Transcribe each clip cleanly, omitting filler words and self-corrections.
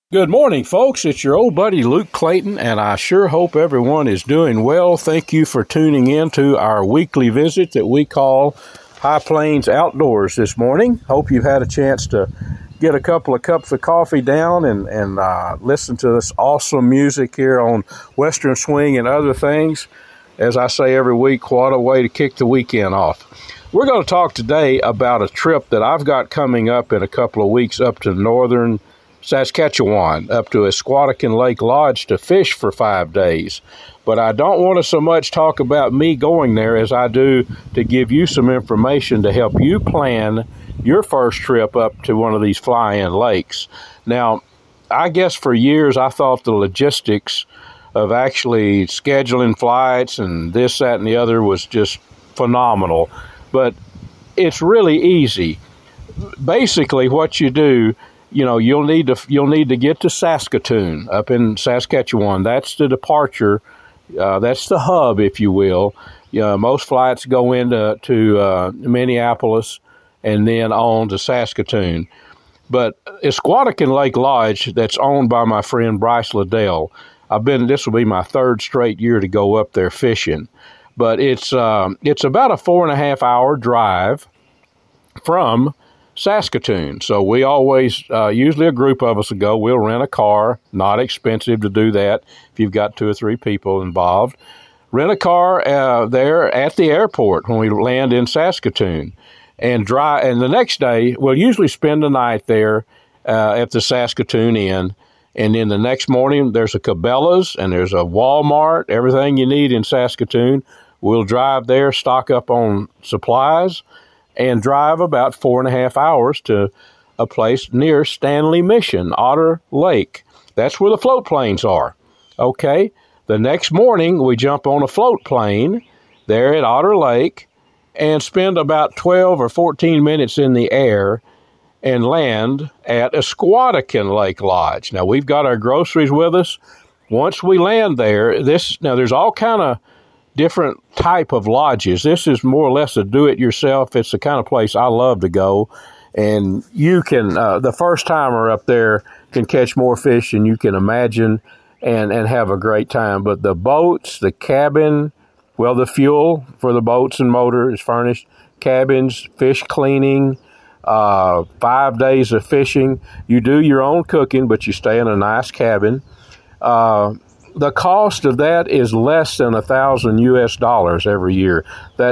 Good morning, folks. It's your old buddy Luke Clayton, and I sure hope everyone is doing well. Thank you for tuning in to our weekly visit that we call High Plains Outdoors this morning. Hope you've had a chance to get a couple of cups of coffee down and listen to this awesome music here on Western Swing and other things. As I say every week, what a way to kick the weekend off. We're going to talk today about a trip that I've got coming up in a couple of weeks up to northern Saskatchewan, up to Esquatican Lake Lodge to fish for 5 days. But I don't want to so much talk about me going there as I do to give you some information to help you plan your first trip up to one of these fly-in lakes. Now, I guess for years I thought the logistics of actually scheduling flights and this, that, and the other was just phenomenal. But it's really easy. Basically, what you do, you'll need to get to Saskatoon up in Saskatchewan. That's the departure. That's the hub, if you will. Most flights go into Minneapolis and then on to Saskatoon. But Esquatican Lake Lodge, that's owned by my friend Bryce Liddell. This will be my third straight year to go up there fishing. But it's about a 4.5 hour drive from Saskatoon. So we always, usually a group of us will go. We'll rent a car, not expensive to do that if you've got 2 or 3 people involved. Rent a car there at the airport when we land in Saskatoon and drive. And the next day, we'll usually spend the night there at the Saskatoon Inn. And then the next morning, there's a Cabela's and there's a Walmart, everything you need in Saskatoon. We'll drive there, stock up on supplies, and drive about 4.5 hours to a place near Stanley Mission, Otter Lake. That's where the float planes are. Okay, the next morning we jump on a float plane there at Otter Lake and spend about 12 or 14 minutes in the air and land at Esquatican Lake Lodge. Now, we've got our groceries with us. Once we land there, there's all kind of different type of lodges. This is more or less a do-it-yourself. It's the kind of place I love to go. And you can, the first timer up there can catch more fish than you can imagine and have a great time. But the boats, the cabin, the fuel for the boats and motor is furnished, cabins, fish cleaning, 5 days of fishing. You do your own cooking, but you stay in a nice cabin. The cost of that is less than $1,000 every year.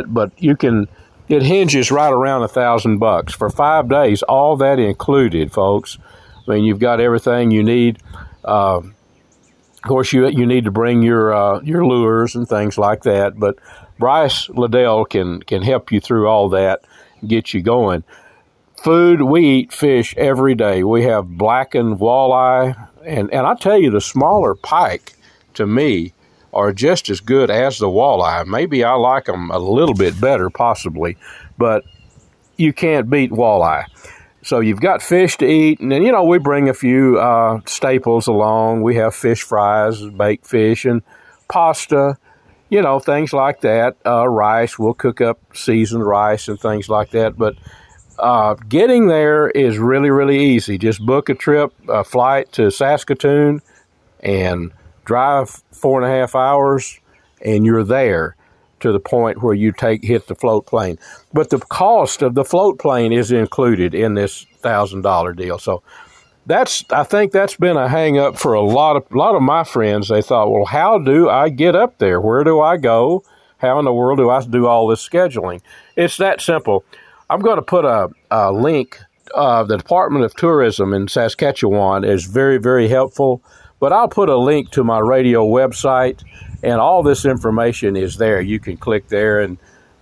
It hinges right around $1,000 for 5 days. All that included, folks. I mean, you've got everything you need. Of course, you need to bring your lures and things like that. But Bryce Liddell can help you through all that and get you going. Food, we eat fish every day. We have blackened walleye, and I tell you, the smaller pike, to me, are just as good as the walleye. Maybe I like them a little bit better, possibly, but you can't beat walleye. So you've got fish to eat, and then, we bring a few staples along. We have fish fries, baked fish, and pasta, things like that. Rice, we'll cook up seasoned rice and things like that, but getting there is really, really easy. Just book a flight to Saskatoon and drive 4.5 hours, and you're there to the point where you hit the float plane. But the cost of the float plane is included in this $1,000 deal. So I think that's been a hang up for a lot of my friends. They thought, well, how do I get up there? Where do I go? How in the world do I do all this scheduling? It's that simple. I'm going to put a link. The Department of Tourism in Saskatchewan is very, very helpful. But I'll put a link to my radio website, and all this information is there. You can click there and,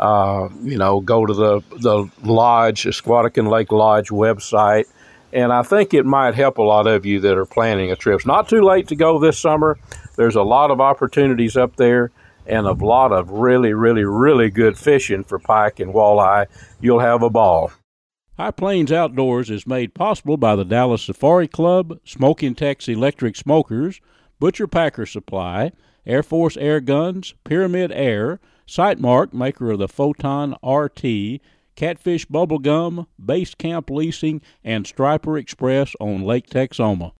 go to the lodge, Esquatican Lake Lodge website. And I think it might help a lot of you that are planning a trip. It's not too late to go this summer. There's a lot of opportunities up there and a lot of really, really, really good fishing for pike and walleye. You'll have a ball. High Plains Outdoors is made possible by the Dallas Safari Club, Smoking Tex Electric Smokers, Butcher Packer Supply, Air Force Air Guns, Pyramid Air, Sightmark, maker of the Photon RT, Catfish Bubblegum, Base Camp Leasing, and Striper Express on Lake Texoma.